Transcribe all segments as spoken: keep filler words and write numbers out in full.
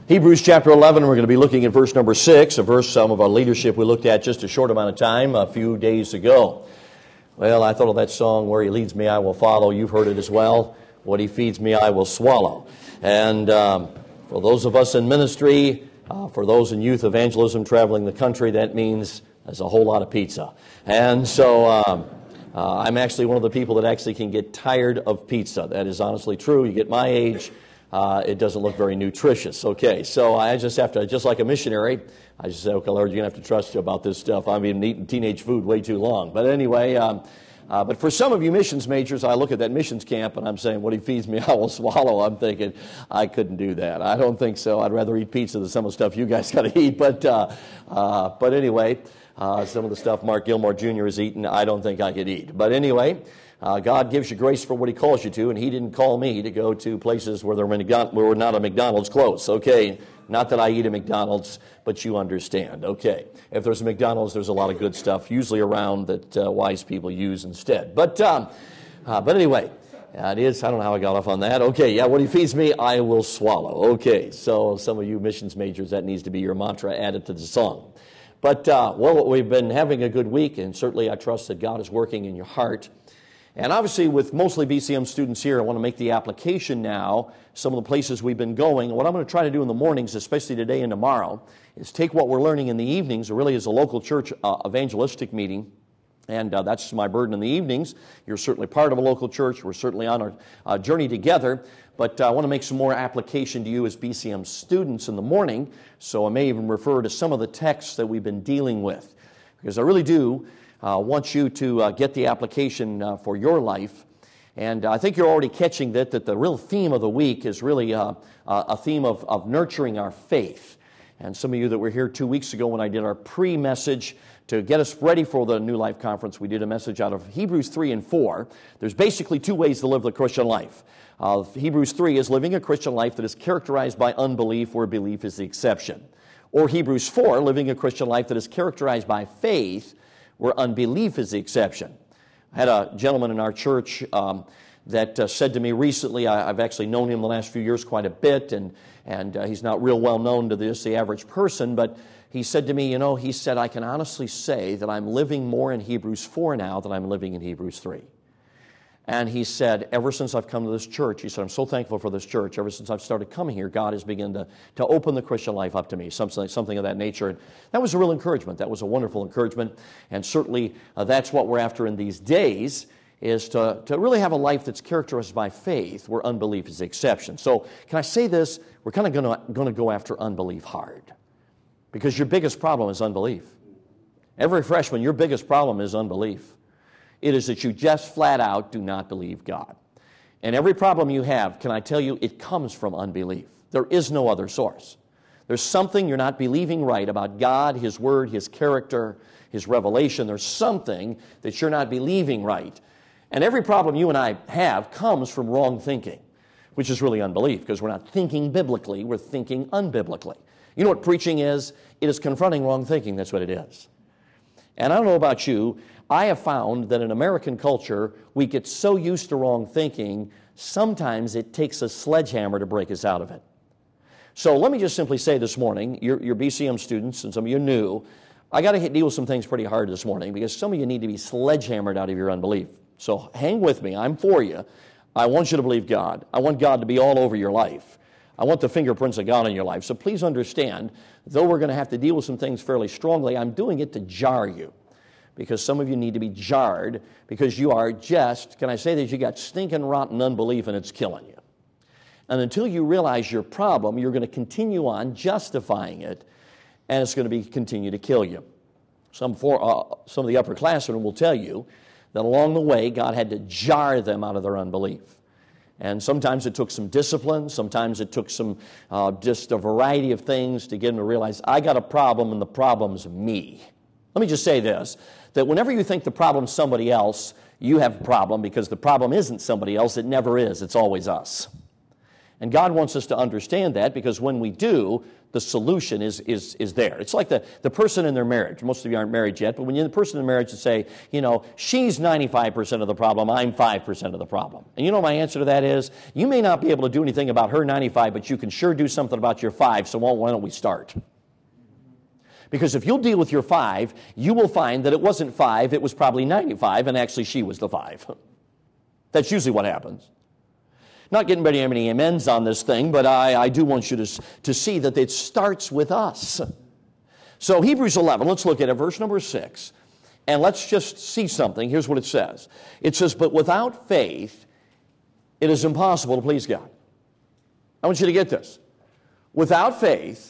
Hebrews chapter eleven, we're going to be looking at verse number six, a verse some of our leadership we looked at just a short amount of time a few days ago. Well, I thought of that song, "Where He leads me, I will follow." You've heard it as well. "What He feeds me, I will swallow." And um, for those of us in ministry, uh, for those in youth evangelism traveling the country, that means there's a whole lot of pizza. And so um, uh, I'm actually one of the people that actually can get tired of pizza. That is honestly true. You get my age, Uh, it doesn't look very nutritious. Okay, so I just have to, just like a missionary, I just say, okay, Lord, you're going to have to trust you about this stuff. I've been eating teenage food way too long. But anyway, um, uh, but for some of you missions majors, I look at that missions camp and I'm saying, what He feeds me, I will swallow. I'm thinking, I couldn't do that. I don't think so. I'd rather eat pizza than some of the stuff you guys got to eat. But, uh, uh, but anyway, uh, some of the stuff Mark Gilmore Junior has eaten, I don't think I could eat. But anyway, Uh, God gives you grace for what He calls you to, and He didn't call me to go to places where there were not a McDonald's close. Okay, not that I eat a McDonald's, but you understand. Okay, if there's a McDonald's, there's a lot of good stuff usually around that uh, wise people use instead. But um, uh, but anyway, uh, it is. I don't know how I got off on that. Okay, yeah, what He feeds me, I will swallow. Okay, so some of you missions majors, that needs to be your mantra added to the song. But uh, well, we've been having a good week, and certainly I trust that God is working in your heart. And obviously, with mostly B C M students here, I want to make the application now, some of the places we've been going. And what I'm going to try to do in the mornings, especially today and tomorrow, is take what we're learning in the evenings. It really is a local church uh, evangelistic meeting. And uh, that's my burden in the evenings. You're certainly part of a local church. We're certainly on our uh, journey together. But uh, I want to make some more application to you as B C M students in the morning. So I may even refer to some of the texts that we've been dealing with. Because I really do Uh, want you to uh, get the application uh, for your life. And uh, I think you're already catching that, that the real theme of the week is really uh, uh, a theme of, of nurturing our faith. And some of you that were here two weeks ago when I did our pre-message to get us ready for the New Life Conference, we did a message out of Hebrews three and four. There's basically two ways to live the Christian life. Uh, Hebrews three is living a Christian life that is characterized by unbelief, where belief is the exception. Or Hebrews four, living a Christian life that is characterized by faith, where unbelief is the exception. I had a gentleman in our church um, that uh, said to me recently, I, I've actually known him the last few years quite a bit, and, and uh, he's not real well known to this, the average person, but he said to me, you know, he said, I can honestly say that I'm living more in Hebrews four now than I'm living in Hebrews three. And he said, ever since I've come to this church, he said, I'm so thankful for this church. Ever since I've started coming here, God has begun to, to open the Christian life up to me, something, something of that nature. And that was a real encouragement. That was a wonderful encouragement. And certainly uh, that's what we're after in these days, is to, to really have a life that's characterized by faith, where unbelief is the exception. So can I say this? We're kind of going to go after unbelief hard. Because your biggest problem is unbelief. Every freshman, your biggest problem is unbelief. It is that you just flat out do not believe God. And every problem you have, can I tell you, it comes from unbelief. There is no other source. There's something you're not believing right about God, His Word, His character, His revelation. There's something that you're not believing right. And every problem you and I have comes from wrong thinking, which is really unbelief, because we're not thinking biblically, we're thinking unbiblically. You know what preaching is? It is confronting wrong thinking. That's what it is. And I don't know about you, I have found that in American culture, we get so used to wrong thinking, sometimes it takes a sledgehammer to break us out of it. So let me just simply say this morning, you're, you're B C M students, and some of you are new, I got to deal with some things pretty hard this morning, because some of you need to be sledgehammered out of your unbelief. So hang with me, I'm for you. I want you to believe God. I want God to be all over your life. I want the fingerprints of God in your life. So please understand, though we're going to have to deal with some things fairly strongly, I'm doing it to jar you. Because some of you need to be jarred, because you are just, can I say that you got stinking rotten unbelief and it's killing you. And until you realize your problem, you're going to continue on justifying it, and it's going to be continue to kill you. Some, for, uh, some of the upperclassmen will tell you that along the way, God had to jar them out of their unbelief. And sometimes it took some discipline, sometimes it took some, uh, just a variety of things to get them to realize, I got a problem and the problem's me. Let me just say this, that whenever you think the problem's somebody else, you have a problem, because the problem isn't somebody else, it never is, it's always us. And God wants us to understand that, because when we do, the solution is, is, is there. It's like the, the person in their marriage. Most of you aren't married yet, but when you're the person in marriage to say, you know, she's ninety-five percent of the problem, I'm five percent of the problem. And you know my answer to that is, you may not be able to do anything about her ninety-five, but you can sure do something about your five, so why don't we start? Because if you'll deal with your five, you will find that it wasn't five, it was probably ninety-five, and actually she was the five. That's usually what happens. Not getting very many amens on this thing, but I, I do want you to, to see that it starts with us. So Hebrews eleven, let's look at it, verse number six. And let's just see something. Here's what it says. It says, but without faith, it is impossible to please God. I want you to get this. Without faith,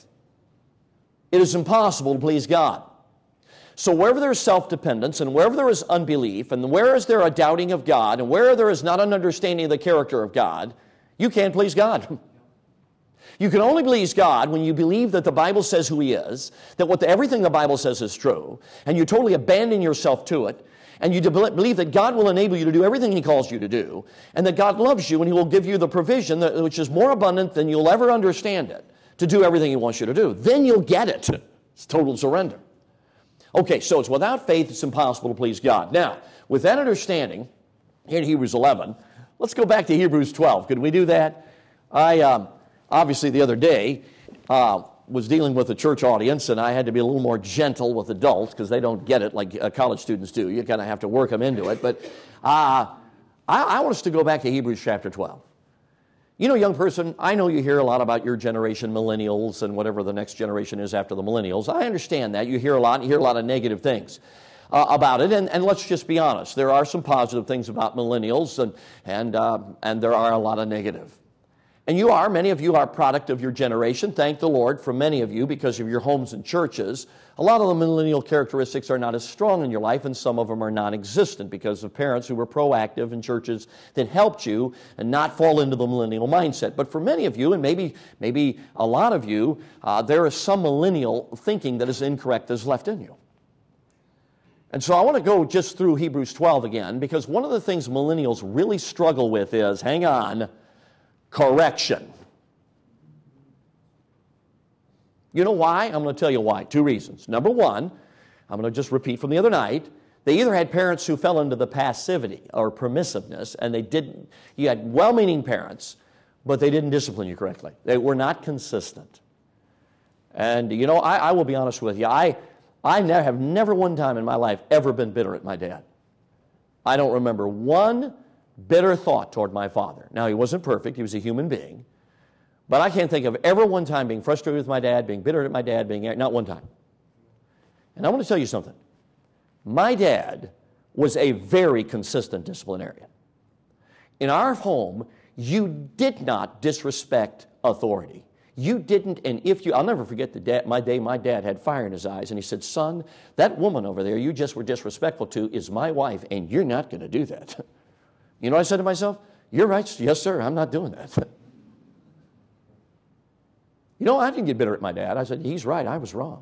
it is impossible to please God. So wherever there is self-dependence, and wherever there is unbelief, and where is there a doubting of God, and where there is not an understanding of the character of God, you can't please God. You can only please God when you believe that the Bible says who He is, that what the, everything the Bible says is true, and you totally abandon yourself to it, and you believe that God will enable you to do everything He calls you to do, and that God loves you, and He will give you the provision that, which is more abundant than you'll ever understand it, to do everything He wants you to do. Then you'll get it. It's total surrender. Okay, so it's without faith, it's impossible to please God. Now, with that understanding, here in Hebrews eleven, let's go back to Hebrews twelve. Could we do that? I, um, obviously, the other day, uh, was dealing with a church audience, and I had to be a little more gentle with adults, because they don't get it like uh, college students do. You kind of have to work them into it. But uh, I, I want us to go back to Hebrews chapter twelve. You know, young person, I know you hear a lot about your generation, millennials, and whatever the next generation is after the millennials. I understand that. You hear a lot, and you hear a lot of negative things uh, about it. And, and let's just be honest. There are some positive things about millennials, and, and, uh, and there are a lot of negative. And you are, many of you are a product of your generation. Thank the Lord for many of you because of your homes and churches. A lot of the millennial characteristics are not as strong in your life, and some of them are non-existent because of parents who were proactive in churches that helped you and not fall into the millennial mindset. But for many of you, and maybe, maybe a lot of you, uh, there is some millennial thinking that is incorrect that is left in you. And so I want to go just through Hebrews twelve again, because one of the things millennials really struggle with is, hang on, correction. You know why? I'm going to tell you why. Two reasons. Number one, I'm going to just repeat from the other night. They either had parents who fell into the passivity or permissiveness, and they didn't. You had well-meaning parents, but they didn't discipline you correctly. They were not consistent. And, you know, I, I will be honest with you. I, I ne- have never one time in my life ever been bitter at my dad. I don't remember one bitter thought toward my father. Now, he wasn't perfect. He was a human being. But I can't think of ever one time being frustrated with my dad, being bitter at my dad, being not one time. And I want to tell you something. My dad was a very consistent disciplinarian. In our home, you did not disrespect authority. You didn't, and if you, I'll never forget the dad, my day my dad had fire in his eyes, and he said, son, that woman over there you just were disrespectful to is my wife, and you're not going to do that. You know what I said to myself? You're right. Yes, sir. I'm not doing that. You know, I didn't get bitter at my dad. I said, he's right. I was wrong.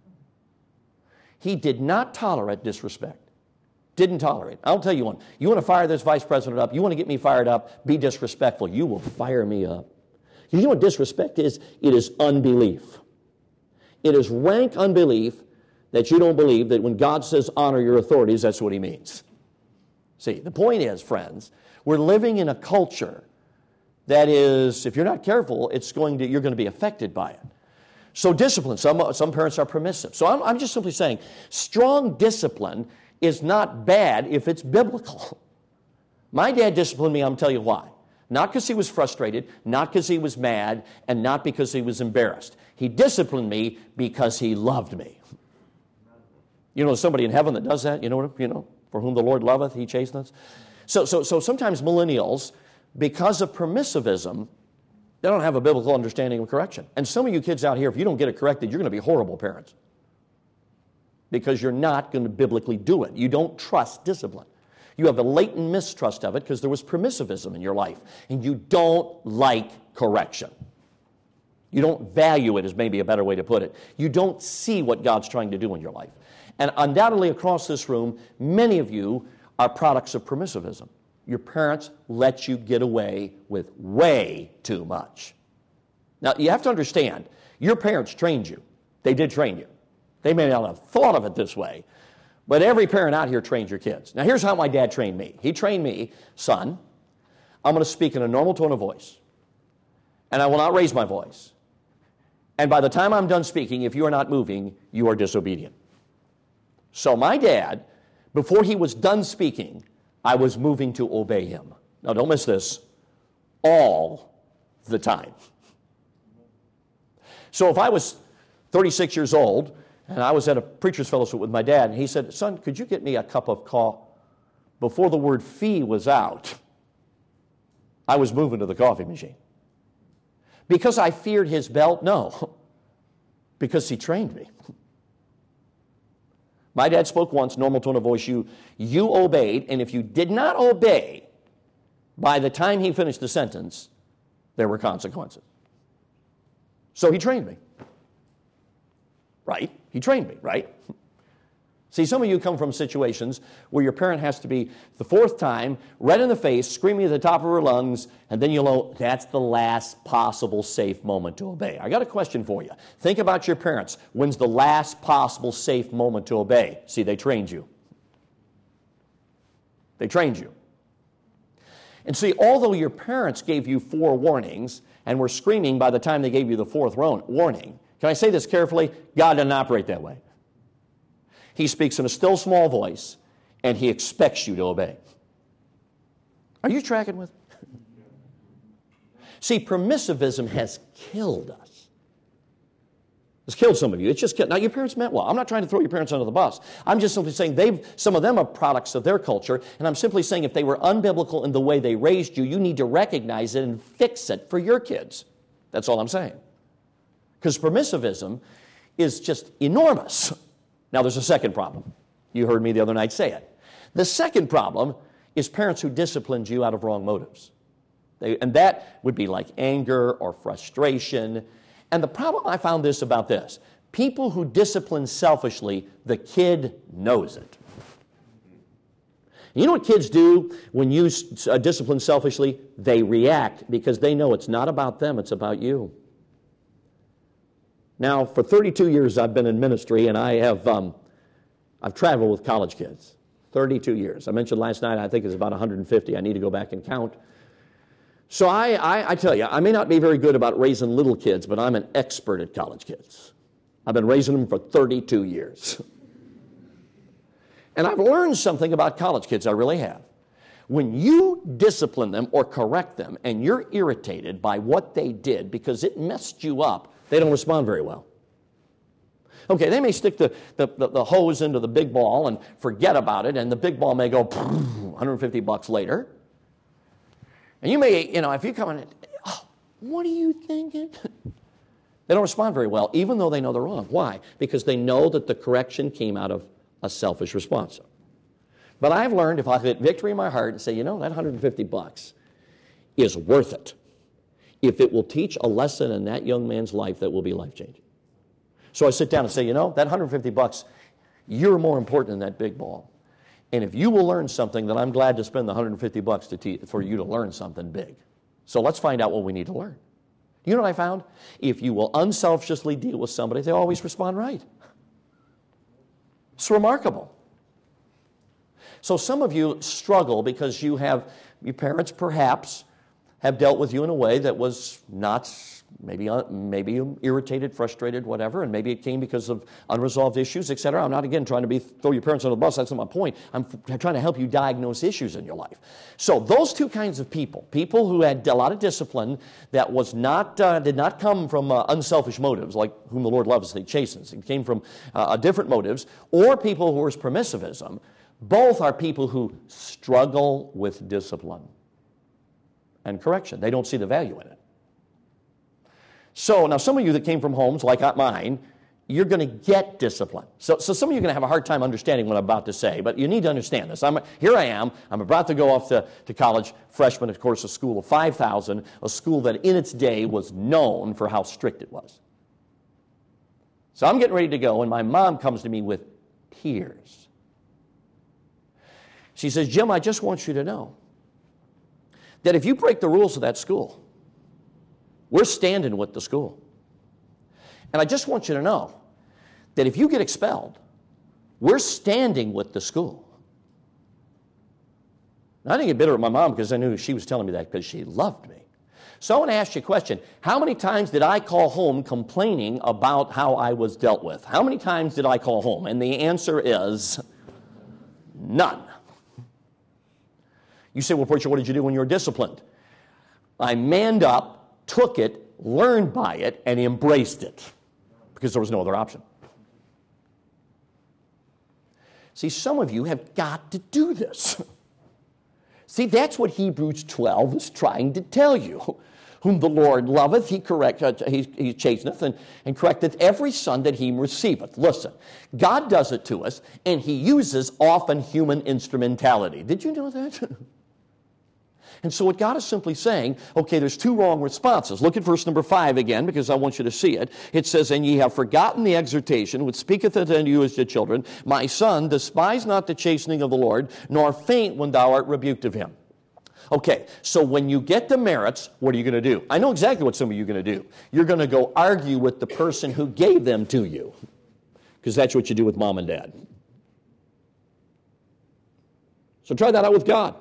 He did not tolerate disrespect. Didn't tolerate. I'll tell you one. You want to fire this vice president up? You want to get me fired up? Be disrespectful. You will fire me up. You know what disrespect is? It is unbelief. It is rank unbelief that you don't believe that when God says honor your authorities, that's what He means. See, the point is, friends, we're living in a culture that is, if you're not careful, it's going to, you're going to be affected by it. So discipline, some, some parents are permissive. So I'm, I'm just simply saying, strong discipline is not bad if it's biblical. My dad disciplined me, I'll tell you why. Not because he was frustrated, not because he was mad, and not because he was embarrassed. He disciplined me because He loved me. You know, somebody in heaven that does that, you know, you know, for whom the Lord loveth, He chasteneth. So, so, so sometimes millennials, because of permissivism, they don't have a biblical understanding of correction. And some of you kids out here, if you don't get it corrected, you're going to be horrible parents. Because you're not going to biblically do it. You don't trust discipline. You have a latent mistrust of it because there was permissivism in your life. And you don't like correction. You don't value it, is maybe a better way to put it. You don't see what God's trying to do in your life. And undoubtedly across this room, many of you are products of permissivism. your parents let you get away with way too much. Now, you have to understand, your parents trained you. They did train you. They may not have thought of it this way, but every parent out here trains your kids. Now, here's how my dad trained me. He trained me, son, I'm going to speak in a normal tone of voice, and I will not raise my voice. And by the time I'm done speaking, if you are not moving, you are disobedient. So my dad, before he was done speaking, I was moving to obey him. Now, don't miss this, all the time. So if I was thirty-six years old, and I was at a preacher's fellowship with my dad, and he said, son, could you get me a cup of coffee? Before the word fee was out, I was moving to the coffee machine. Because I feared his belt? No. Because he trained me. My dad spoke once, normal tone of voice, you, you obeyed, and if you did not obey, by the time he finished the sentence, there were consequences. So he trained me. Right? He trained me, right? See, some of you come from situations where your parent has to be the fourth time, red in the face, screaming at the top of her lungs, and then you'll know that's the last possible safe moment to obey. I got a question for you. Think about your parents. When's the last possible safe moment to obey? See, they trained you. They trained you. And see, although your parents gave you four warnings and were screaming by the time they gave you the fourth warning, can I say this carefully? God doesn't operate that way. He speaks in a still small voice, and he expects you to obey. Are you tracking with me? See, permissivism has killed us. It's killed some of you. It's just killed. Now, your parents meant well. I'm not trying to throw your parents under the bus. I'm just simply saying they've, some of them are products of their culture, and I'm simply saying if they were unbiblical in the way they raised you, you need to recognize it and fix it for your kids. That's all I'm saying. Because permissivism is just enormous. Now, there's a second problem. You heard me the other night say it. The second problem is parents who disciplined you out of wrong motives. They, and that would be like anger or frustration. And the problem I found this about this. People who discipline selfishly, the kid knows it. You know what kids do when you uh, discipline selfishly? They react because they know it's not about them, it's about you. Now, for thirty-two years I've been in ministry, and I have um, I've traveled with college kids. thirty-two years. I mentioned last night, I think it's about one hundred fifty. I need to go back and count. So I, I, I tell you, I may not be very good about raising little kids, but I'm an expert at college kids. I've been raising them for thirty-two years. And I've learned something about college kids, I really have. When you discipline them or correct them, and you're irritated by what they did because it messed you up, they don't respond very well. Okay, they may stick the, the, the, the hose into the big ball and forget about it, and the big ball may go one hundred fifty bucks later. And you may, you know, if you come in, oh, what are you thinking? They don't respond very well, even though they know they're wrong. Why? Because they know that the correction came out of a selfish response. But I've learned if I get victory in my heart and say, you know, that one hundred fifty bucks is worth it, if it will teach a lesson in that young man's life that will be life-changing. So I sit down and say, you know, that one hundred fifty bucks, you're more important than that big ball. And if you will learn something, then I'm glad to spend the one hundred fifty bucks to te- for you to learn something big. So let's find out what we need to learn. You know what I found? If you will unselfishly deal with somebody, they always respond right. It's remarkable. So some of you struggle because you have, your parents perhaps have dealt with you in a way that was not, maybe maybe irritated, frustrated, whatever, and maybe it came because of unresolved issues, et cetera. I'm not, again, trying to be throw your parents under the bus. That's not my point. I'm f- trying to help you diagnose issues in your life. So those two kinds of people, people who had a lot of discipline that was not uh, did not come from uh, unselfish motives, like whom the Lord loves, He chastens. It came from uh, different motives, or people who were permissivism. Both are people who struggle with discipline and correction. They don't see the value in it. So now some of you that came from homes like mine, you're going to get discipline. So, so some of you are going to have a hard time understanding what I'm about to say, but you need to understand this. I'm, here I am. I'm about to go off to, to college, freshman, of course, a school of five thousand, a school that in its day was known for how strict it was. So I'm getting ready to go, and my mom comes to me with tears. She says, Jim, I just want you to know that if you break the rules of that school, we're standing with the school. And I just want you to know that if you get expelled, we're standing with the school. Now, I didn't get bitter at my mom because I knew she was telling me that because she loved me. So I want to ask you a question. How many times did I call home complaining about how I was dealt with? How many times did I call home? And the answer is none. You say, well, preacher, what did you do when you were disciplined? I manned up, took it, learned by it, and embraced it because there was no other option. See, some of you have got to do this. See, that's what Hebrews twelve is trying to tell you. Whom the Lord loveth, he correct, uh, he, he chasteneth, and, and correcteth every son that he receiveth. Listen, God does it to us, and he uses often human instrumentality. Did you know that? And so what God is simply saying, okay, there's two wrong responses. Look at verse number five again, because I want you to see it. It says, and ye have forgotten the exhortation which speaketh unto you as to children. My son, despise not the chastening of the Lord, nor faint when thou art rebuked of him. Okay, so when you get demerits, what are you going to do? I know exactly what some of you are going to do. You're going to go argue with the person who gave them to you, because that's what you do with mom and dad. So try that out with God.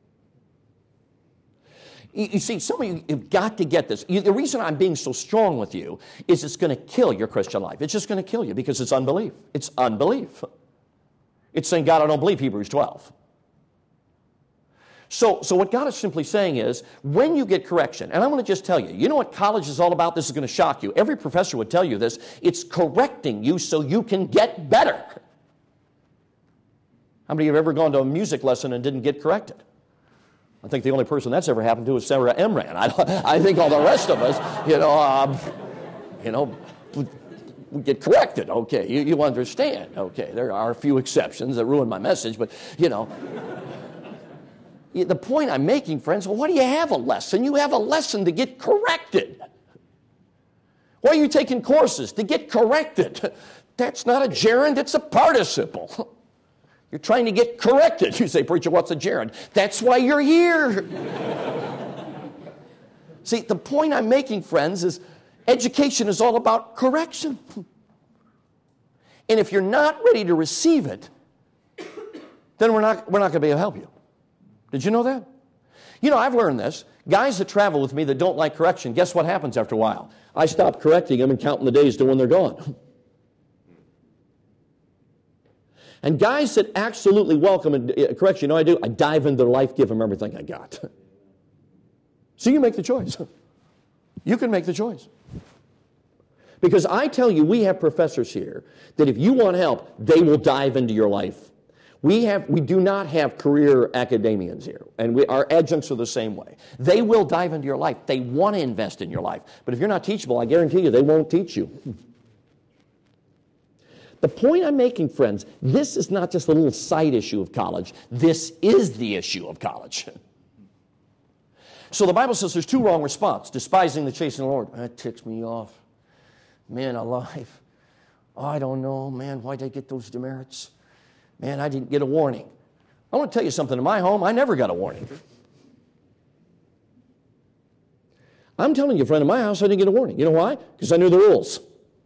You see, some of you have got to get this. The reason I'm being so strong with you is it's going to kill your Christian life. It's just going to kill you because it's unbelief. It's unbelief. It's saying, God, I don't believe Hebrews twelve. So, so what God is simply saying is, when you get correction, and I'm going to just tell you, you know what college is all about? This is going to shock you. Every professor would tell you this. It's correcting you so you can get better. How many of you have ever gone to a music lesson and didn't get corrected? I think the only person that's ever happened to is Sarah Emran. I, I think all the rest of us, you know, um, you know, we get corrected. Okay, you, you understand. Okay, there are a few exceptions that ruin my message, but, you know. The point I'm making, friends, well, why do you have a lesson? You have a lesson to get corrected. Why are you taking courses? To get corrected. That's not a gerund, it's a participle. You're trying to get corrected. You say, preacher, what's a gerund? That's why you're here. See, the point I'm making, friends, is education is all about correction. And if you're not ready to receive it, then we're not, we're not going to be able to help you. Did you know that? You know, I've learned this. Guys that travel with me that don't like correction, guess what happens after a while? I stop correcting them and counting the days to when they're gone. And guys that absolutely welcome correction, you know what I do? I dive into their life, give them everything I got. So you make the choice. You can make the choice. Because I tell you, we have professors here that if you want help, they will dive into your life. We have, we do not have career academians here, and we, our adjuncts are the same way. They will dive into your life. They want to invest in your life. But if you're not teachable, I guarantee you they won't teach you. The point I'm making, friends, this is not just a little side issue of college. This is the issue of college. So the Bible says there's two wrong responses. Despising the chastening of the Lord. That ticks me off. Man alive. Oh, I don't know, man, why'd I get those demerits? Man, I didn't get a warning. I want to tell you something. In my home, I never got a warning. I'm telling you, friend, in my house, I didn't get a warning. You know why? Because I knew the rules.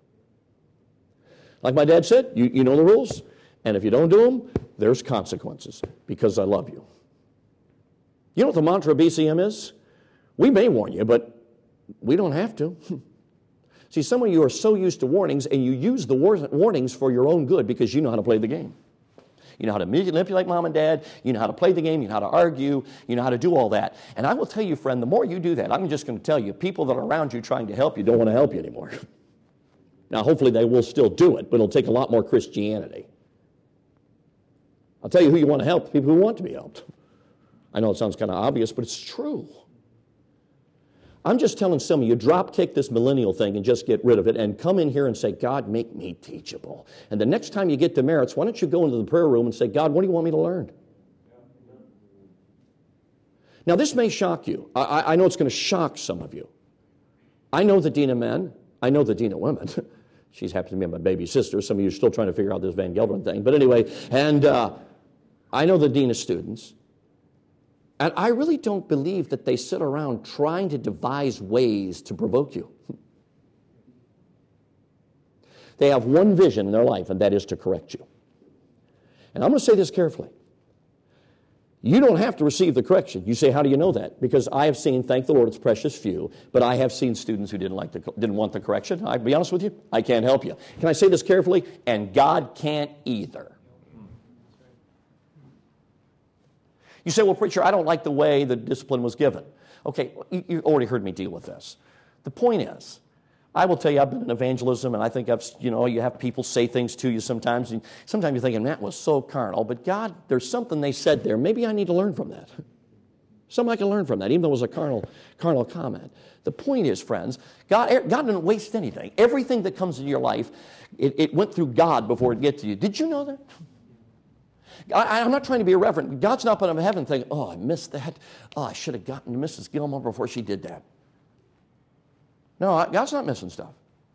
Like my dad said, you, you know the rules. And if you don't do them, there's consequences because I love you. You know what the mantra of B C M is? We may warn you, but we don't have to. See, some of you are so used to warnings, and you use the war- warnings for your own good because you know how to play the game. You know how to manipulate mom and dad. You know how to play the game. You know how to argue. You know how to do all that. And I will tell you, friend, the more you do that, I'm just going to tell you, people that are around you trying to help you don't want to help you anymore. Now, hopefully they will still do it, but it'll take a lot more Christianity. I'll tell you who you want to help, people who want to be helped. I know it sounds kind of obvious, but it's true. I'm just telling some of you, drop kick this millennial thing and just get rid of it and come in here and say, God, make me teachable. And the next time you get demerits, why don't you go into the prayer room and say, God, what do you want me to learn? Now, this may shock you. I, I know it's going to shock some of you. I know the dean of men. I know the dean of women. She's happy to be my baby sister. Some of you are still trying to figure out this Van Gelderen thing. But anyway, and uh, I know the dean of students. And I really don't believe that they sit around trying to devise ways to provoke you. They have one vision in their life, and that is to correct you. And I'm going to say this carefully. You don't have to receive the correction. You say, how do you know that? Because I have seen, thank the Lord, it's precious few, but I have seen students who didn't like the, didn't want the correction. I'll be honest with you, I can't help you. Can I say this carefully? And God can't either. You say, well, preacher, I don't like the way the discipline was given. Okay, you, you already heard me deal with this. The point is, I will tell you, I've been in evangelism, and I think I've, you know, you have people say things to you sometimes, and sometimes you're thinking, that was so carnal, but God, there's something they said there. Maybe I need to learn from that. Something I can learn from that, even though it was a carnal, carnal comment. The point is, friends, God, God didn't waste anything. Everything that comes into your life, it, it went through God before it gets to you. Did you know that? I, I'm not trying to be irreverent. God's not put up in heaven thinking, oh, I missed that. Oh, I should have gotten to Missus Gilmore before she did that. No, God's not missing stuff.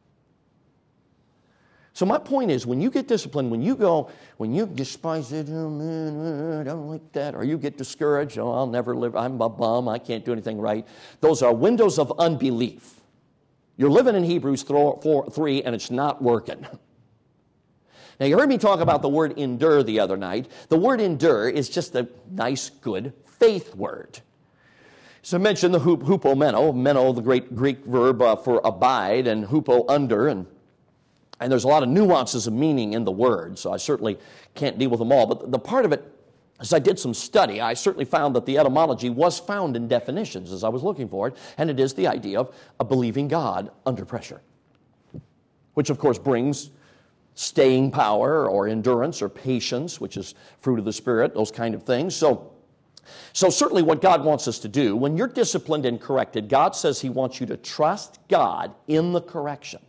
So my point is, when you get disciplined, when you go, when you despise it, oh man, I don't like that, or you get discouraged, oh, I'll never live, I'm a bum, I can't do anything right. Those are windows of unbelief. You're living in Hebrews three, and it's not working. Now, you heard me talk about the word endure the other night. The word endure is just a nice, good faith word. So I mentioned the hup, hupomeno, meno, the great Greek verb uh, for abide, and hupo, under, and, and there's a lot of nuances of meaning in the word, so I certainly can't deal with them all. But the part of it, as I did some study, I certainly found that the etymology was found in definitions as I was looking for it, and it is the idea of a believing God under pressure, which of course brings staying power or endurance or patience, which is fruit of the Spirit, those kind of things. So, so certainly what God wants us to do, when you're disciplined and corrected, God says He wants you to trust God in the correction.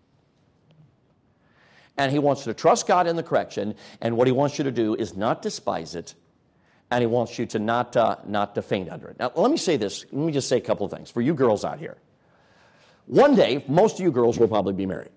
And He wants you to trust God in the correction, and what He wants you to do is not despise it, and He wants you to not, uh, not to faint under it. Now, let me say this. Let me just say a couple of things for you girls out here. One day, most of you girls will probably be married.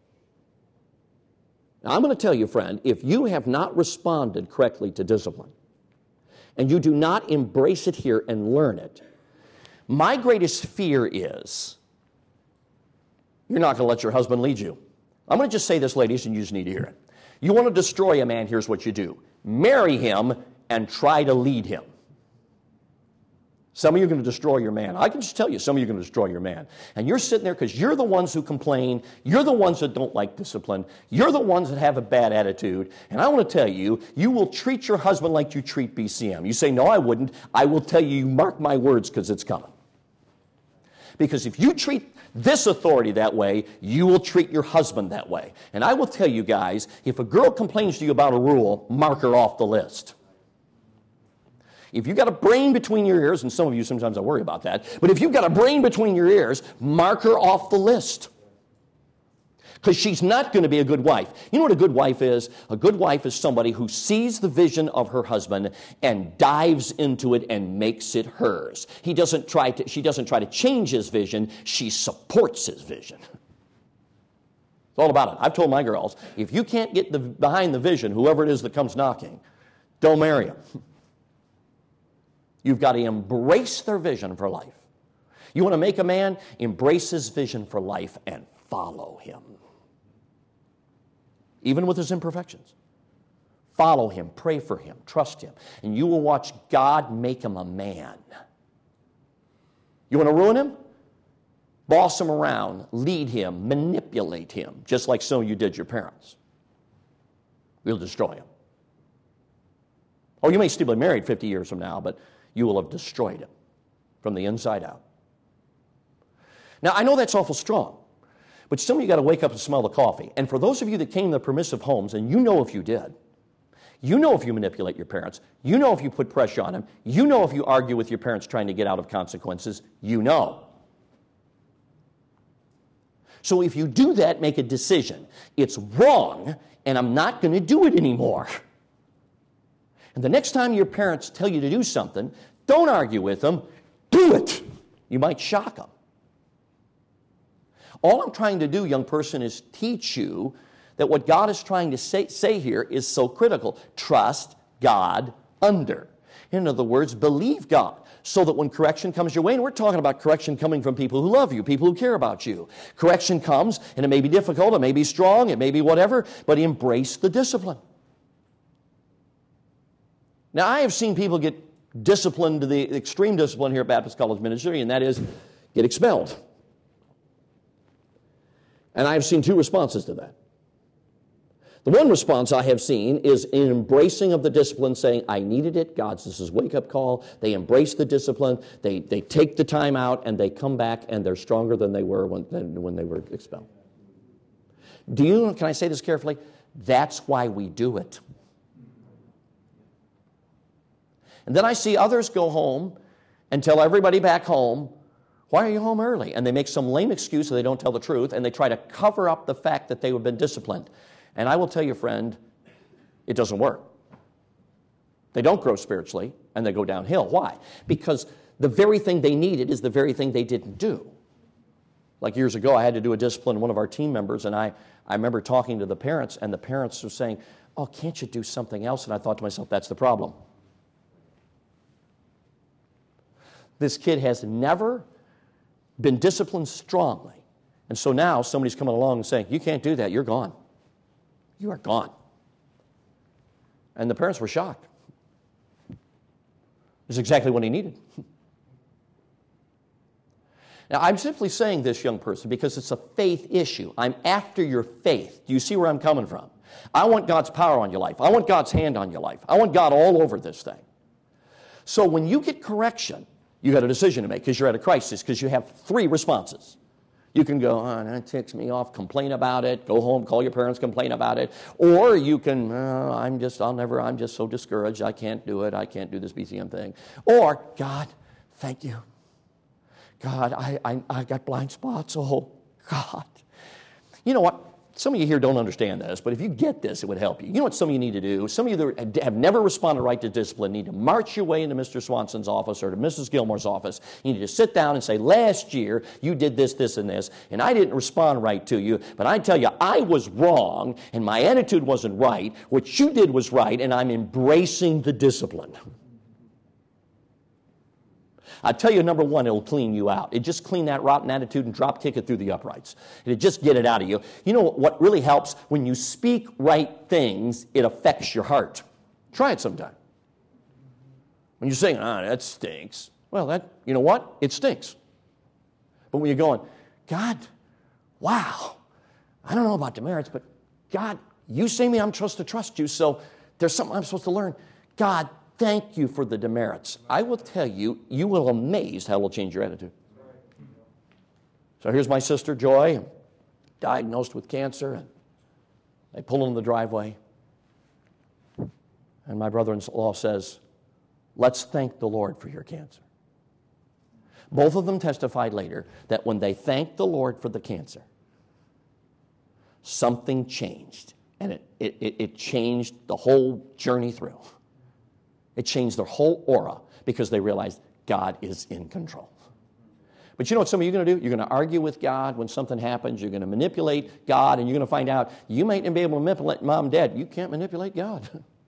Now, I'm going to tell you, friend, if you have not responded correctly to discipline, and you do not embrace it here and learn it, my greatest fear is you're not going to let your husband lead you. I'm going to just say this, ladies, and you just need to hear it. You want to destroy a man, here's what you do. Marry him and try to lead him. Some of you are going to destroy your man. I can just tell you, some of you are going to destroy your man. And you're sitting there because you're the ones who complain. You're the ones that don't like discipline. You're the ones that have a bad attitude. And I want to tell you, you will treat your husband like you treat B C M. You say, no, I wouldn't. I will tell you, you mark my words because it's coming. Because if you treat this authority that way, you will treat your husband that way. And I will tell you guys, if a girl complains to you about a rule, mark her off the list. If you've got a brain between your ears, and some of you sometimes I worry about that, but if you've got a brain between your ears, mark her off the list. Because she's not going to be a good wife. You know what a good wife is? A good wife is somebody who sees the vision of her husband and dives into it and makes it hers. He doesn't try to, she doesn't try to change his vision. She supports his vision. It's all about it. I've told my girls, if you can't get the, behind the vision, whoever it is that comes knocking, don't marry him. You've got to embrace their vision for life. You want to make a man? Embrace his vision for life and follow him. Even with his imperfections. Follow him, pray for him, trust him, and you will watch God make him a man. You want to ruin him? Boss him around, lead him, manipulate him, just like some of you did your parents. We'll destroy him. Oh, you may still be married fifty years from now, but you will have destroyed him from the inside out. Now, I know that's awful strong, but some of you got to wake up and smell the coffee. And for those of you that came to the permissive homes, and you know if you did, you know if you manipulate your parents, you know if you put pressure on them, you know if you argue with your parents trying to get out of consequences, you know. So if you do that, make a decision. It's wrong, and I'm not going to do it anymore. And the next time your parents tell you to do something, don't argue with them, do it. You might shock them. All I'm trying to do, young person, is teach you that what God is trying to say, say here is so critical. Trust God under. In other words, believe God so that when correction comes your way, and we're talking about correction coming from people who love you, people who care about you. Correction comes, and it may be difficult, it may be strong, it may be whatever, but embrace the discipline. Now, I have seen people get disciplined to the extreme discipline here at Baptist College Ministry, and that is get expelled. And I've seen two responses to that. The one response I have seen is an embracing of the discipline, saying, I needed it, God's this is wake-up call. They embrace the discipline, they, they take the time out, and they come back, and they're stronger than they were when, than when they were expelled. Do you, can I say this carefully? That's why we do it. And then I see others go home and tell everybody back home, why are you home early? And they make some lame excuse so they don't tell the truth, and they try to cover up the fact that they have been disciplined. And I will tell you, friend, it doesn't work. They don't grow spiritually, and they go downhill. Why? Because the very thing they needed is the very thing they didn't do. Like years ago, I had to do a discipline one of our team members, and I, I remember talking to the parents, and the parents were saying, oh, can't you do something else? And I thought to myself, that's the problem. This kid has never been disciplined strongly. And so now somebody's coming along and saying, you can't do that, you're gone. You are gone. And the parents were shocked. It's exactly what he needed. Now, I'm simply saying this, young person, because it's a faith issue. I'm after your faith. Do you see where I'm coming from? I want God's power on your life. I want God's hand on your life. I want God all over this thing. So when you get correction, you got a decision to make because you're at a crisis, because you have three responses. You can go, oh, that ticks me off, complain about it, go home, call your parents, complain about it. Or you can, oh, I'm just, I'll never, I'm just so discouraged, I can't do it, I can't do this B C M thing. Or, God, thank you. God, I, I, I got blind spots, oh, God. You know what? Some of you here don't understand this, but if you get this, it would help you. You know what some of you need to do? Some of you that have never responded right to discipline need to march your way into Mister Swanson's office or to Missus Gilmore's office. You need to sit down and say, last year you did this, this, and this, and I didn't respond right to you, but I tell you, I was wrong, and my attitude wasn't right. What you did was right, and I'm embracing the discipline. I tell you, number one, it'll clean you out. It just clean that rotten attitude and drop kick it through the uprights. It'll just get it out of you. You know what really helps? When you speak right things, it affects your heart. Try it sometime. When you're saying, ah, that stinks. Well, that, you know what? It stinks. But when you're going, God, wow, I don't know about demerits, but God, you say me, I'm supposed to trust you, so there's something I'm supposed to learn. God, thank you for the demerits. I will tell you, you will be amazed how it will change your attitude. So here's my sister, Joy, diagnosed with cancer. And they pull in the driveway. And my brother-in-law says, let's thank the Lord for your cancer. Both of them testified later that when they thanked the Lord for the cancer, something changed. And it, it, it changed the whole journey through. It changed their whole aura because they realized God is in control. But you know what some of you are going to do? You're going to argue with God when something happens. You're going to manipulate God, and you're going to find out you might not be able to manipulate mom and dad. You can't manipulate God.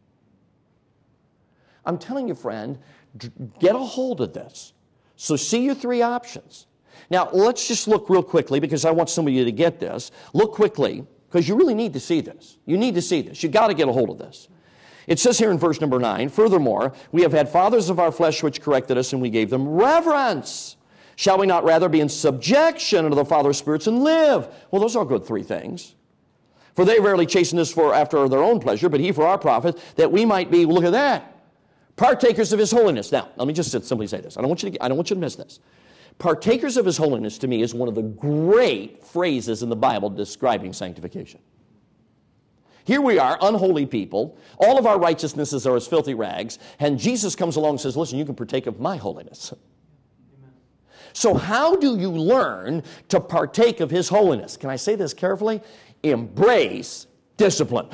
I'm telling you, friend, get a hold of this. So see your three options. Now, let's just look real quickly because I want some of you to get this. Look quickly because you really need to see this. You need to see this. You've got to get a hold of this. It says here in verse number nine, furthermore, we have had fathers of our flesh which corrected us, and we gave them reverence. Shall we not rather be in subjection unto the Father of spirits and live? Well, those are good three things. For they rarely chasten us for after their own pleasure, but he for our profit, that we might be, look at that, partakers of his holiness. Now, let me just simply say this. I don't want you to, I don't want you to miss this. Partakers of his holiness, to me, is one of the great phrases in the Bible describing sanctification. Here we are, unholy people. All of our righteousnesses are as filthy rags. And Jesus comes along and says, listen, you can partake of my holiness. Amen. So how do you learn to partake of his holiness? Can I say this carefully? Embrace discipline.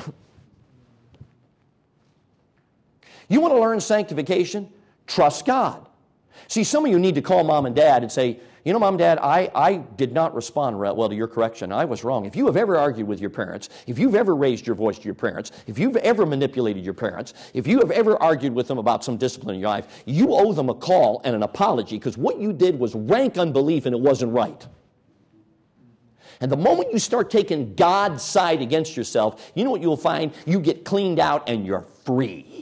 You want to learn sanctification? Trust God. See, some of you need to call mom and dad and say, you know, Mom, Dad, I, I did not respond well to your correction. I was wrong. If you have ever argued with your parents, if you've ever raised your voice to your parents, if you've ever manipulated your parents, if you have ever argued with them about some discipline in your life, you owe them a call and an apology, because what you did was rank unbelief and it wasn't right. And the moment you start taking God's side against yourself, you know what you'll find? You get cleaned out and you're free.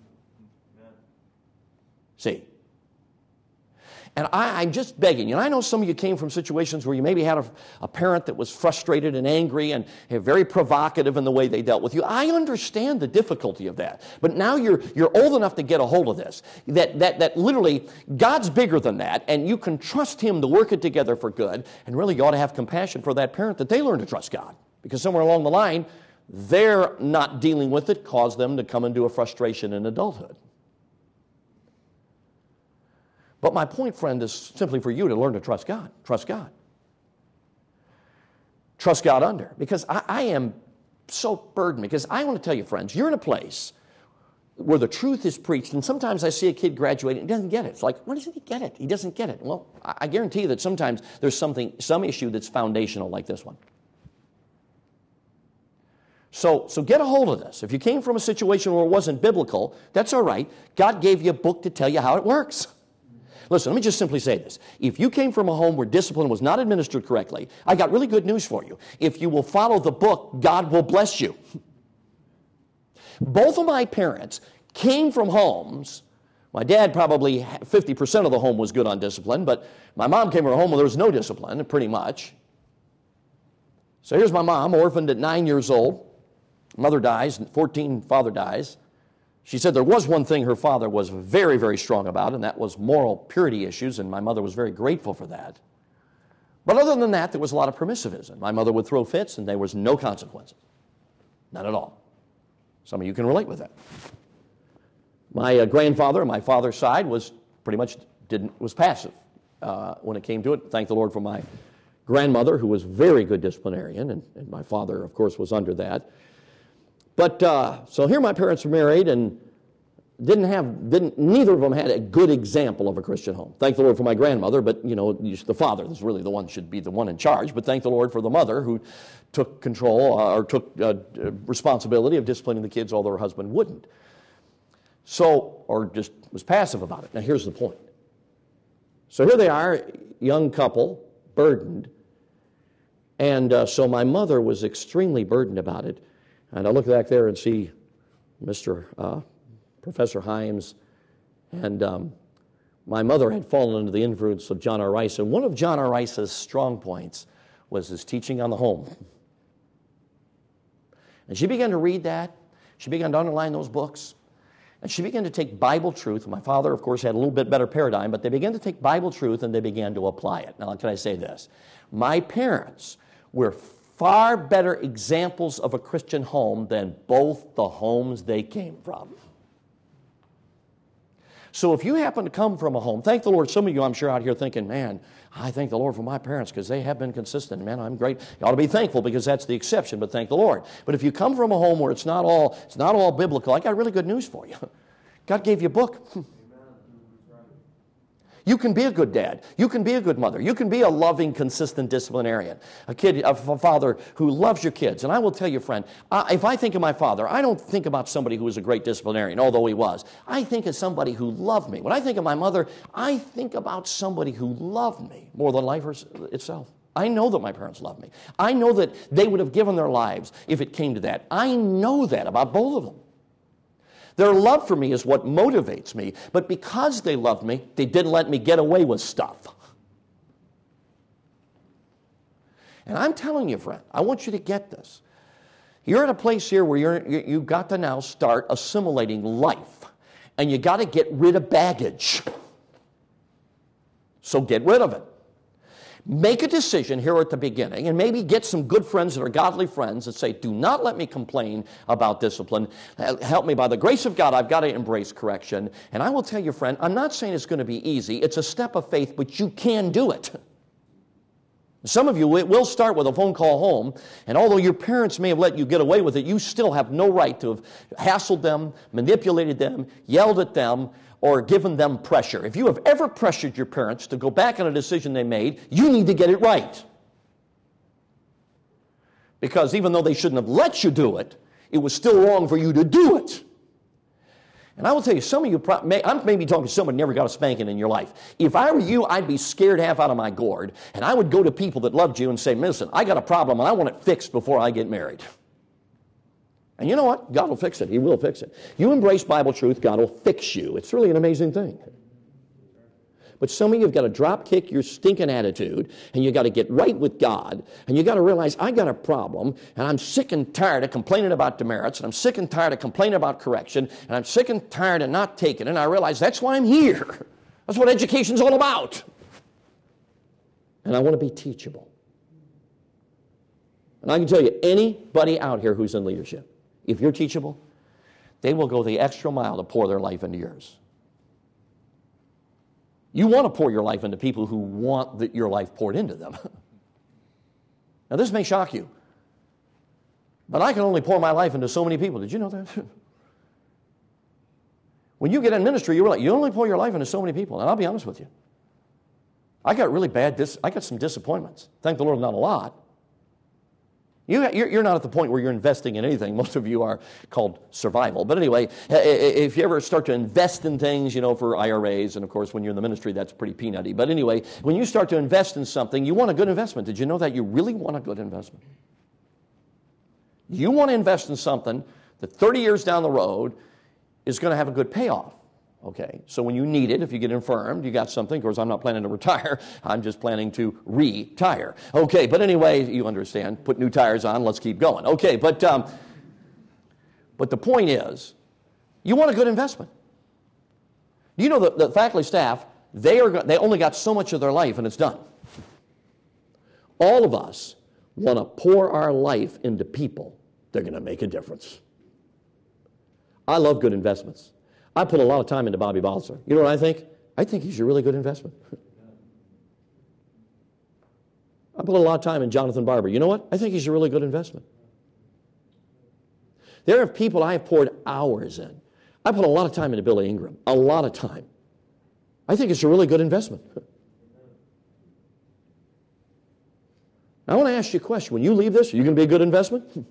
See? And I, I'm just begging you, and I know some of you came from situations where you maybe had a, a parent that was frustrated and angry and, and very provocative in the way they dealt with you. I understand the difficulty of that. But now you're, you're old enough to get a hold of this, that, that, that literally God's bigger than that, and you can trust Him to work it together for good, and really you ought to have compassion for that parent that they learn to trust God. Because somewhere along the line, their not dealing with it caused them to come into a frustration in adulthood. But my point, friend, is simply for you to learn to trust God. Trust God. Trust God under. Because I, I am so burdened. Because I want to tell you, friends, you're in a place where the truth is preached, and sometimes I see a kid graduate and he doesn't get it. It's like, why doesn't he get it? He doesn't get it. Well, I, I guarantee you that sometimes there's something, some issue that's foundational like this one. So, so get a hold of this. If you came from a situation where it wasn't biblical, that's all right. God gave you a book to tell you how it works. Listen, let me just simply say this. If you came from a home where discipline was not administered correctly, I got really good news for you. If you will follow the book, God will bless you. Both of my parents came from homes. My dad, probably fifty percent of the home was good on discipline, but my mom came from a home where there was no discipline, pretty much. So here's my mom, orphaned at nine years old. Mother dies, fourteen, father dies. She said there was one thing her father was very, very strong about, and that was moral purity issues, and my mother was very grateful for that. But other than that, there was a lot of permissivism. My mother would throw fits, and there was no consequences. None at all. Some of you can relate with that. My uh, grandfather on my father's side was pretty much didn't was passive uh, when it came to it. Thank the Lord for my grandmother, who was a very good disciplinarian, and, and my father, of course, was under that. But, uh, so here my parents were married and didn't have, didn't, neither of them had a good example of a Christian home. Thank the Lord for my grandmother, but, you know, the father is really the one, should be the one in charge, but thank the Lord for the mother who took control, uh, or took uh, responsibility of disciplining the kids, although her husband wouldn't. So, or just was passive about it. Now, here's the point. So here they are, young couple, burdened, and uh, so my mother was extremely burdened about it. And I look back there and see Mister Uh, Professor Himes, and um, my mother had fallen under the influence of John R. Rice, and one of John R. Rice's strong points was his teaching on the home. And she began to read that. She began to underline those books. And she began to take Bible truth. My father, of course, had a little bit better paradigm, but they began to take Bible truth and they began to apply it. Now, can I say this? My parents were far better examples of a Christian home than both the homes they came from. So if you happen to come from a home, thank the Lord, some of you I'm sure out here thinking, man, I thank the Lord for my parents because they have been consistent. Man, I'm great. You ought to be thankful because that's the exception, but thank the Lord. But if you come from a home where it's not all, it's not all biblical, I got really good news for you. God gave you a book. You can be a good dad. You can be a good mother. You can be a loving, consistent disciplinarian. A kid, a father who loves your kids. And I will tell you, friend, uh, if I think of my father, I don't think about somebody who was a great disciplinarian, although he was. I think of somebody who loved me. When I think of my mother, I think about somebody who loved me more than life itself. I know that my parents loved me. I know that they would have given their lives if it came to that. I know that about both of them. Their love for me is what motivates me. But because they loved me, they didn't let me get away with stuff. And I'm telling you, friend, I want you to get this. You're at a place here where you're, you've got to now start assimilating life. And you got to get rid of baggage. So get rid of it. Make a decision here at the beginning, and maybe get some good friends that are godly friends that say, do not let me complain about discipline. Help me by the grace of God. I've got to embrace correction. And I will tell you, friend, I'm not saying it's going to be easy. It's a step of faith, but you can do it. Some of you, it will start with a phone call home, and although your parents may have let you get away with it, you still have no right to have hassled them, manipulated them, yelled at them, or given them pressure. If you have ever pressured your parents to go back on a decision they made, you need to get it right. Because even though they shouldn't have let you do it, it was still wrong for you to do it. And I will tell you, some of you, pro- may, I'm maybe talking to someone who never got a spanking in your life. If I were you, I'd be scared half out of my gourd, and I would go to people that loved you and say, listen, I got a problem, and I want it fixed before I get married. And you know what? God will fix it. He will fix it. You embrace Bible truth, God will fix you. It's really an amazing thing. But some of you have got to drop kick your stinking attitude, and you've got to get right with God, and you've got to realize, I got a problem, and I'm sick and tired of complaining about demerits, and I'm sick and tired of complaining about correction, and I'm sick and tired of not taking it, and I realize that's why I'm here. That's what education's all about. And I want to be teachable. And I can tell you, anybody out here who's in leadership, if you're teachable, they will go the extra mile to pour their life into yours. You want to pour your life into people who want the, your life poured into them. Now, this may shock you, but I can only pour my life into so many people. Did you know that? When you get in ministry, you realize you only pour your life into so many people. And I'll be honest with you. I got really bad, dis- I got some disappointments. Thank the Lord, not a lot. You, you're not at the point where you're investing in anything. Most of you are called survival. But anyway, if you ever start to invest in things, you know, for I R As, and of course when you're in the ministry, that's pretty peanutty. But anyway, when you start to invest in something, you want a good investment. Did you know that you really want a good investment? You want to invest in something that thirty years down the road is going to have a good payoff. Okay, so when you need it, if you get infirmed, you got something. Of course, I'm not planning to retire. I'm just planning to retire. Okay, but anyway, you understand. Put new tires on. Let's keep going. Okay, but um, but the point is, you want a good investment. You know, the, the faculty staff, they are they only got so much of their life, and it's done. All of us want to pour our life into people. They're going to make a difference. I love good investments. I put a lot of time into Bobby Balzer. You know what I think? I think he's a really good investment. I put a lot of time in Jonathan Barber. You know what? I think he's a really good investment. There are people I have poured hours in. I put a lot of time into Billy Ingram. A lot of time. I think it's a really good investment. Now, I want to ask you a question. When you leave this, are you going to be a good investment?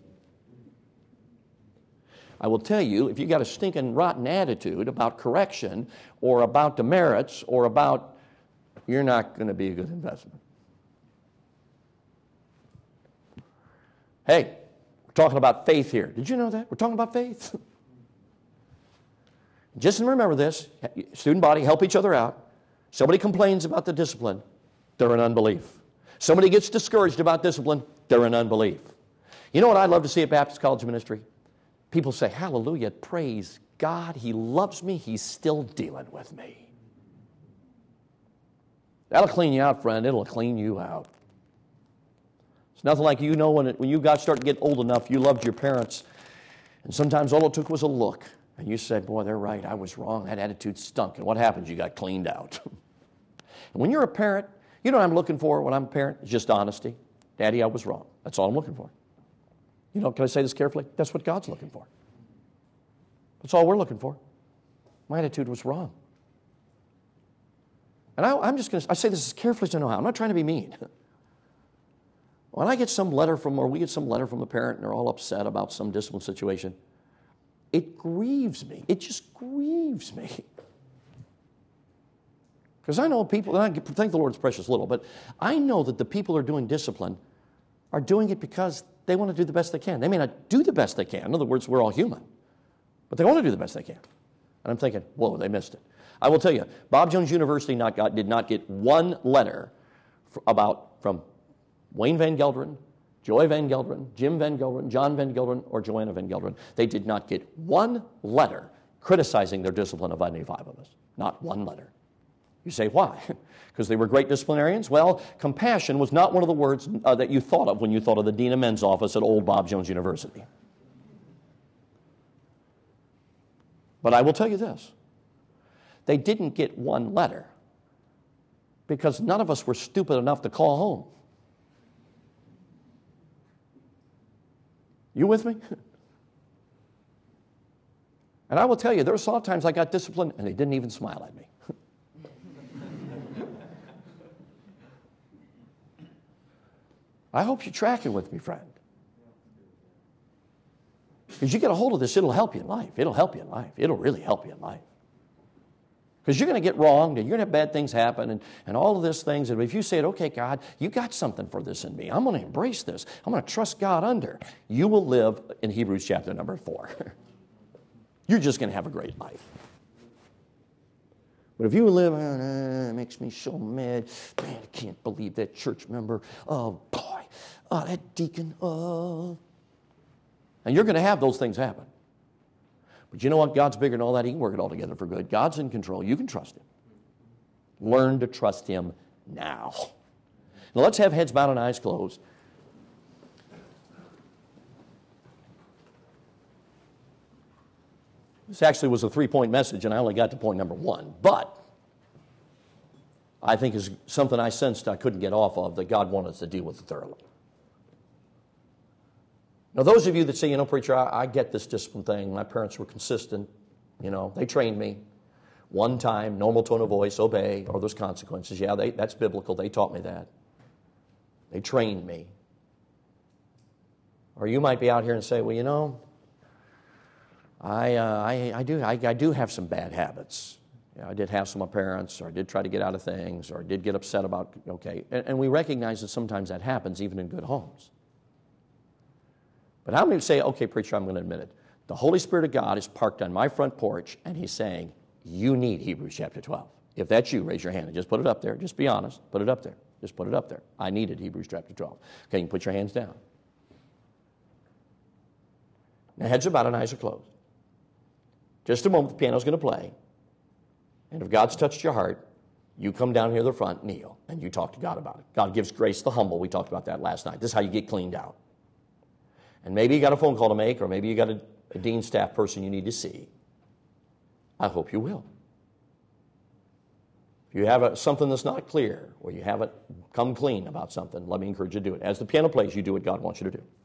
I will tell you, if you got a stinking rotten attitude about correction or about demerits or about, you're not going to be a good investment. Hey, we're talking about faith here. Did you know that? We're talking about faith. Just remember this, student body, help each other out. Somebody complains about the discipline, they're in unbelief. Somebody gets discouraged about discipline, they're in unbelief. You know what I'd love to see at Baptist College Ministry? People say, hallelujah, praise God, He loves me, He's still dealing with me. That'll clean you out, friend. It'll clean you out. It's nothing like, you know, when, it, when you got start to get old enough, you loved your parents, and sometimes all it took was a look, and you said, boy, they're right, I was wrong, that attitude stunk, and what happens? You got cleaned out. And when you're a parent, you know what I'm looking for when I'm a parent? It's just honesty. Daddy, I was wrong. That's all I'm looking for. You know, can I say this carefully? That's what God's looking for. That's all we're looking for. My attitude was wrong. And I, I'm just going to, I say this as carefully as I know how. I'm not trying to be mean. When I get some letter from, or we get some letter from a parent and they're all upset about some discipline situation, it grieves me. It just grieves me. Because I know people, and I thank the Lord it's precious little, but I know that the people who are doing discipline are doing it because they want to do the best they can. They may not do the best they can. In other words, we're all human. But they want to do the best they can. And I'm thinking, whoa, they missed it. I will tell you, Bob Jones University not got, did not get one letter for, about from Wayne Van Gelderen, Joy Van Gelderen, Jim Van Gelderen, John Van Gelderen, or Joanna Van Gelderen. They did not get one letter criticizing their discipline of any five of us. Not one letter. You say, why? Because they were great disciplinarians? Well, compassion was not one of the words uh, that you thought of when you thought of the Dean of Men's office at old Bob Jones University. But I will tell you this. They didn't get one letter because none of us were stupid enough to call home. You with me? And I will tell you, there were some times I got disciplined and they didn't even smile at me. I hope you're tracking with me, friend. Because you get a hold of this, it'll help you in life. It'll help you in life. It'll really help you in life. Because you're going to get wronged and you're going to have bad things happen and, and all of these things. And if you say, okay, God, you got something for this in me. I'm going to embrace this. I'm going to trust God under. You will live in Hebrews chapter number four. You're just going to have a great life. But if you live, oh, it makes me so mad. Man, I can't believe that church member. Oh, boy. Oh, that deacon. Oh. And you're going to have those things happen. But you know what? God's bigger than all that. He can work it all together for good. God's in control. You can trust Him. Learn to trust Him now. Now let's have heads bowed and eyes closed. This actually was a three-point message, and I only got to point number one. But I think is something I sensed I couldn't get off of that God wanted us to deal with thoroughly. Now, those of you that say, you know, preacher, I, I get this discipline thing. My parents were consistent. You know, they trained me. One time, normal tone of voice, obey, or there's consequences. Yeah, they, that's biblical. They taught me that. They trained me. Or you might be out here and say, well, you know, I, uh, I, I, do, I, I do have some bad habits. You know, I did have some of my parents, or I did try to get out of things, or I did get upset about, okay. And, and we recognize that sometimes that happens even in good homes. But how many say, okay, preacher, I'm going to admit it. The Holy Spirit of God is parked on my front porch, and He's saying, you need Hebrews chapter twelve. If that's you, raise your hand and just put it up there. Just be honest. Put it up there. Just put it up there. I needed Hebrews chapter twelve. Okay, you can put your hands down. Now, heads are bowed and eyes are closed. Just a moment, the piano's going to play. And if God's touched your heart, you come down here to the front, kneel, and you talk to God about it. God gives grace to the humble. We talked about that last night. This is how you get cleaned out. And maybe you got a phone call to make, or maybe you got a, a dean staff person you need to see. I hope you will. If you have a, something that's not clear, or you haven't come clean about something, let me encourage you to do it. As the piano plays, you do what God wants you to do.